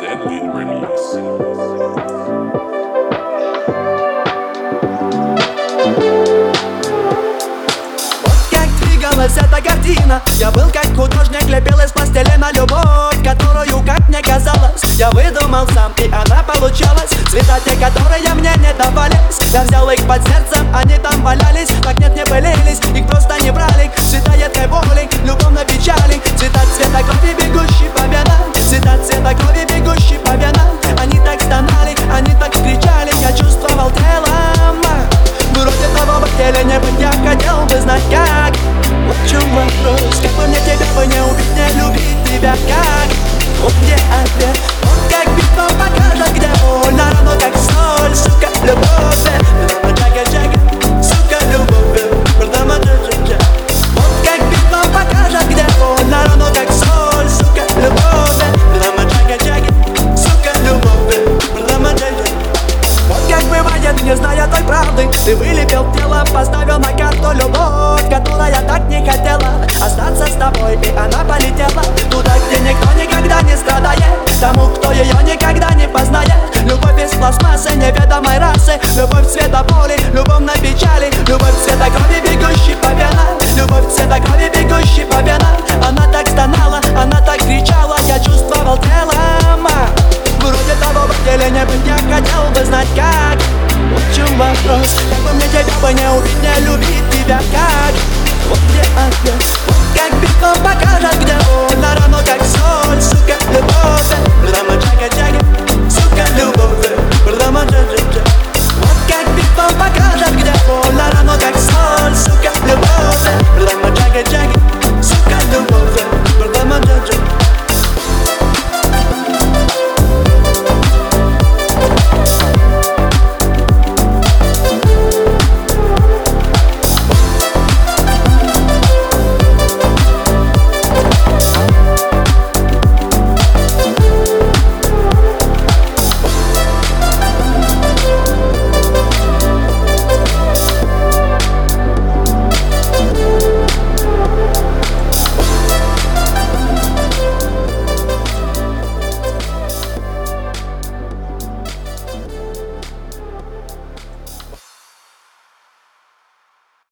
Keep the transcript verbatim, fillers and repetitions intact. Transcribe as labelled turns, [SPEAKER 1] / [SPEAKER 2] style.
[SPEAKER 1] Deadly Remix.
[SPEAKER 2] Эта картина. Я был как художник, лепил из пластилина любовь, которую, как мне казалось, я выдумал сам, и она получалась. Цвета те, которые мне не давались, я взял их под сердцем, они там валялись. Так нет, не пылились, их просто не брали. Цвета едкой боли, любовной печали, цвета цвета крови.